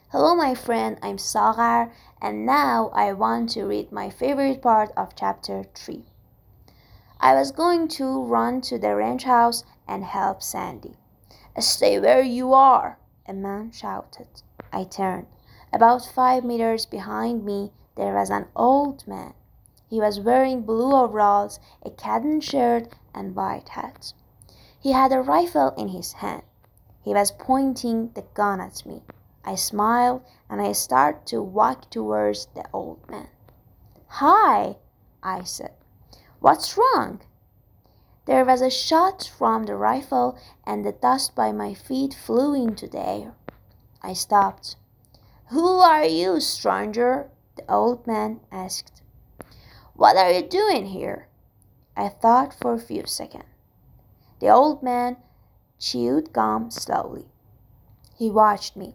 Hello, my friend, I'm Sagar, and now I want to read my favorite part of chapter 3. I was going to run to the ranch house and help Sandy. Stay where you are, a man shouted. I turned. About 5 meters behind me, there was an old man. He was wearing blue overalls, a cotton shirt, and white hat. He had a rifle in his hand. He was pointing the gun at me. I smiled and I started to walk towards the old man. "Hi," I said. "What's wrong?" There was a shot from the rifle and the dust by my feet flew into the air. I stopped. "Who are you, stranger?" the old man asked. "What are you doing here?" I thought for a few seconds. The old man chewed gum slowly. He watched me.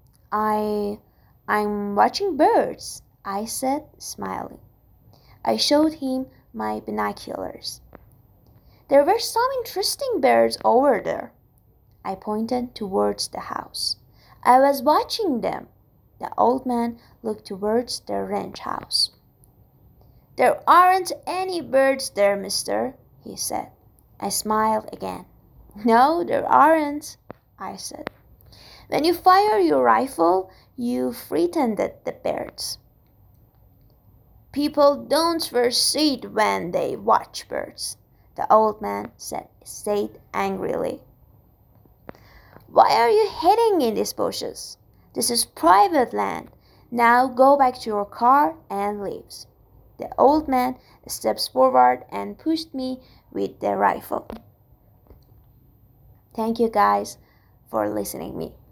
I'm watching birds," I said, smiling. I showed him my binoculars. "There were some interesting birds over there." I pointed towards the house. "I was watching them." The old man looked towards the ranch house. "There aren't any birds there, mister," he said. I smiled again. "No, there aren't," I said. "When you fire your rifle, you frightened the birds." "People don't wear seats when they watch birds," the old man said angrily. "Why are you hiding in these bushes? This is private land. Now go back to your car and leave." The old man stepped forward and pushed me with the rifle. Thank you guys for listening me.